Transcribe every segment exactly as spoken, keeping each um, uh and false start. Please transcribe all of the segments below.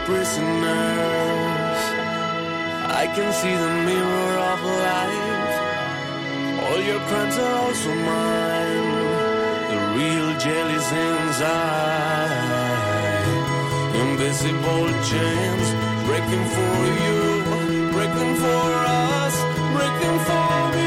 prisoners. I can see the mirror of life. All your crimes are also mine. The real jail is inside. Invisible chains breaking for you, breaking for us, breaking for me.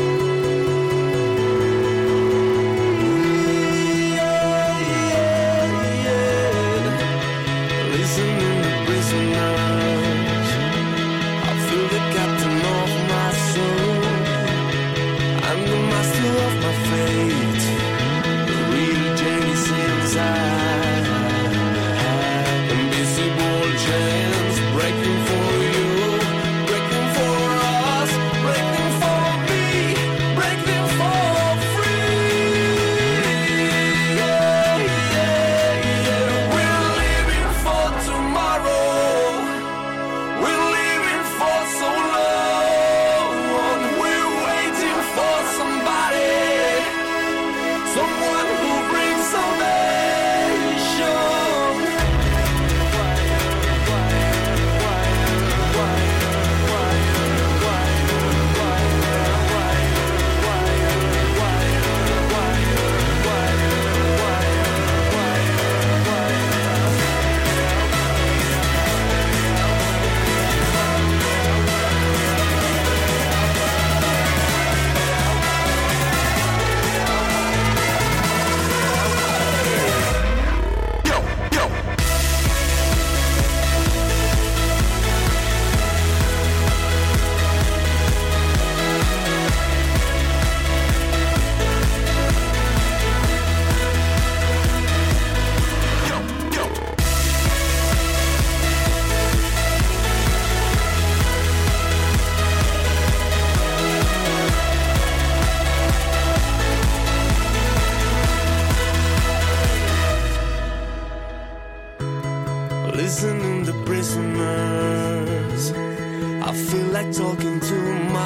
Listening to prisoners, I feel like talking to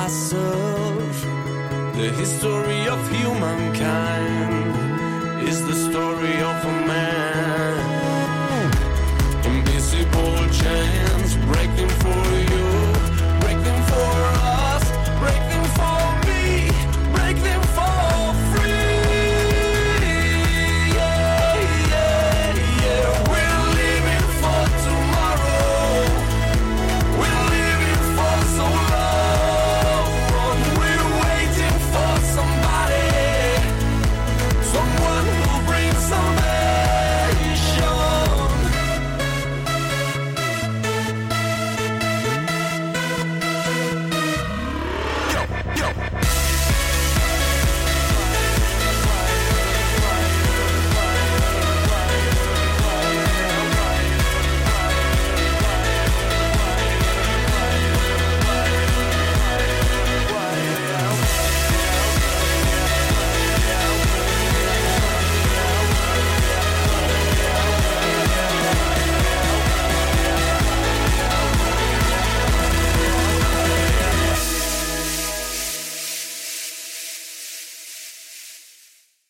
myself. The history of humankind is the story of a man.